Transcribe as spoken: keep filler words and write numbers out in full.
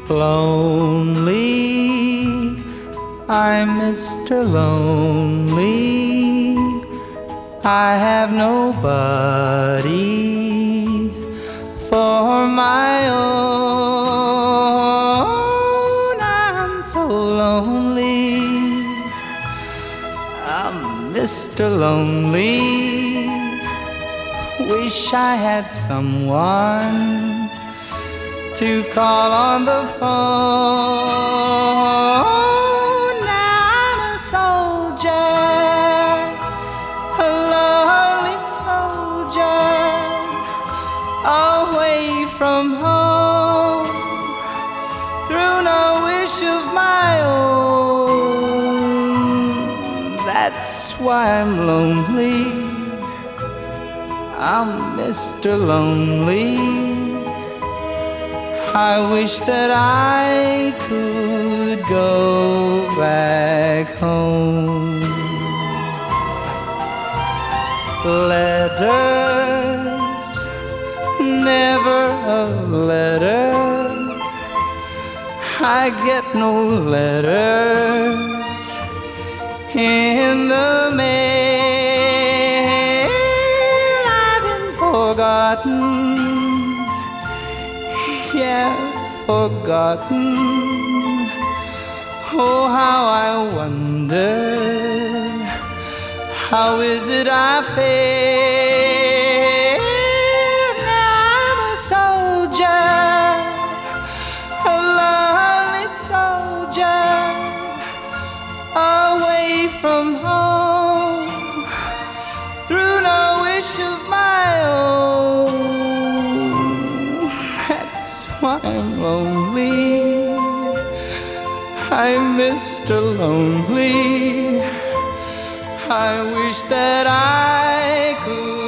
Lonely, I'm Mister Lonely. I have nobody for my own. I'm so lonely. I'm Mister Lonely. Wish I had someone to call on the phone. Now I'm a soldier, a lonely soldier, away from home, through no wish of my own. That's why I'm lonely. I'm Mister Lonely. I wish that I could go back home. Letters, never a letter. I get no letters in the mail. I've been forgotten, yeah, forgotten. Oh, how I wonder, how is it I fail? Now I'm a soldier, a lonely soldier, away from home, through no wish of my own. That's why I'm lonely. I'm Mister Lonely. I wish that I could